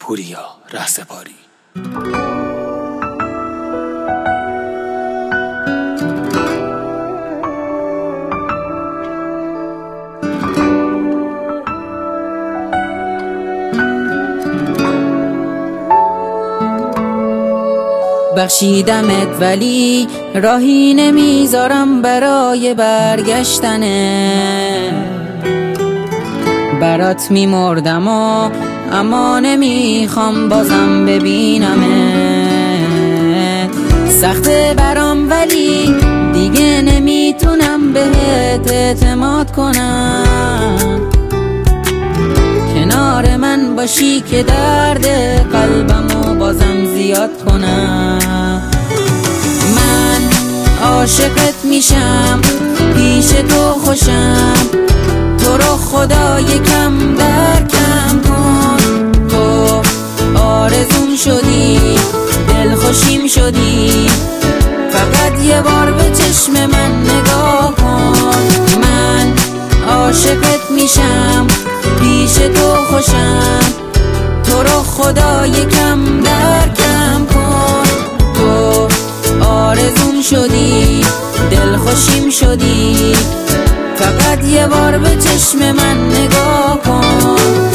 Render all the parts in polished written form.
پوریا رهسپاری. بخشیدمت ولی راهی نمیذارم برای برگشتنه، برات میمردم اما نمیخوام بازم ببینمت. سخته برام ولی دیگه نمیتونم بهت اعتماد کنم، کنار من باشی که درد قلبمو بازم زیاد کنم. من عاشقت میشم، پیش تو خوشم، تو رو خدا یکم درکم کن. تو آرزوم شدی، دل خوشیم شدی، فقط یه بار به چشم من نگاه کن. من عاشقت میشم، پیش تو خوشم، تو رو خدا یکم درکم کن. تو آرزوم شدی، دل خوشیم شدی، فقط یه بار به چشم من نگاه کن.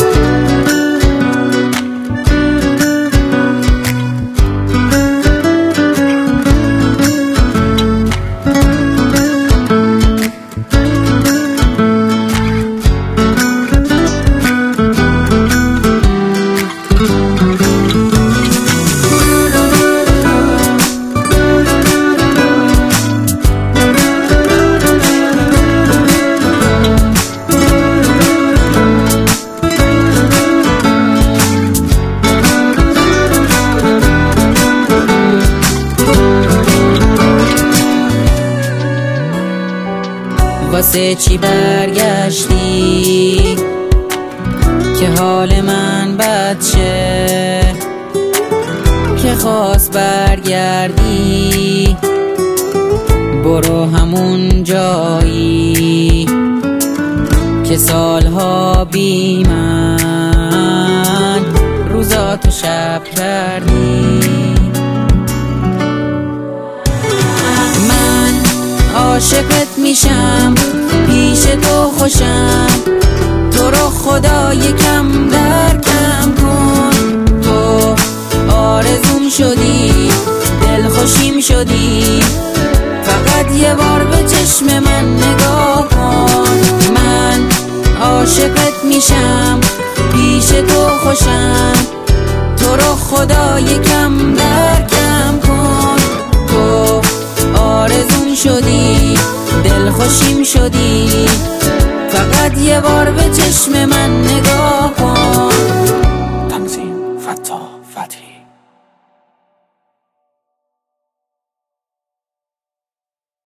واسه چی برگشتی که حال من بد شه، که خواست برگردی برو همون جایی که سالها بی من روزاتو شب کردی. من عاشقت میشم، پیش تو خوشم، تو رو خدا یکم درکم کن. تو آرزوم شدی، دل خوشیم شدی، فقط یه بار به چشم من نگاه کن. من عاشقت میشم، پیش تو خوشم، تو رو خدا یکم درکم کن. تو آرزوم شدی، دل خوشیم شدی، فقط یه بار به چشم من نگاه کن. تنظیم فتاح فتحی.